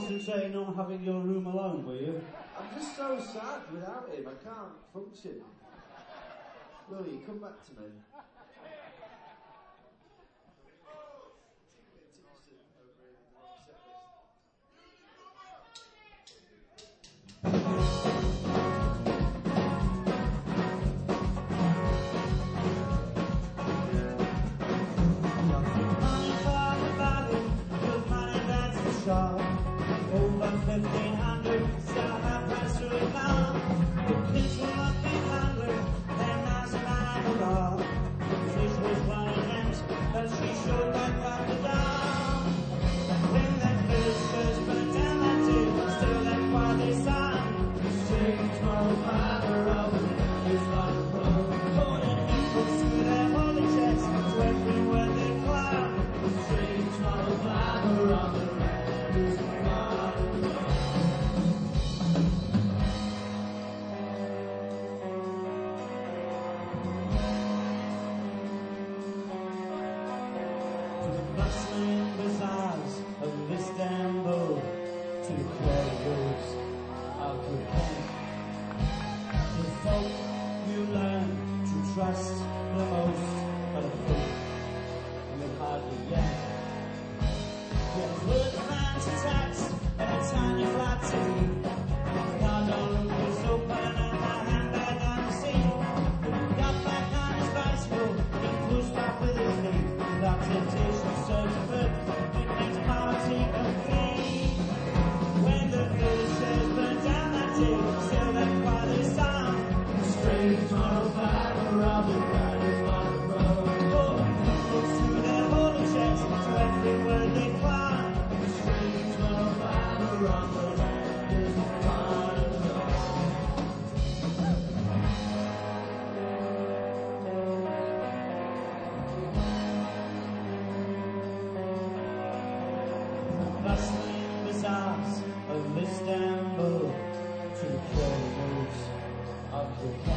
concentrating on having your room alone, were you? I'm just so sad without him. I can't function. Willie, come back to me. Over 1,500, still half price through it now. The kids will not be hungry, their mouths are mad raw. The fish was running empty, but she showed like water down. When that fish goes burnt down that day, still that quietly sound. The strange moral father of the land is like a road. Holding equals to their holy checks, to everywhere they climb. The strange moral father of the land is like of Istanbul to the corridors of Japan. The folk you learn to trust the most, but a folk you hardly yet. Your hood man's attacks and a tiny flat city. Car door was open and my handbag on the seat. When he got back on his bicycle, he pushed off with his knee. Without temptation, search for party complete. When the fishes burn down that day, still that quietly sound. The strange moral fiber of the ground is on the road. Holding people to their holy checks, to every word they climb. The strange moral fiber of the land is on the road. Bustling bazaars of Istanbul to the corridors of Japan.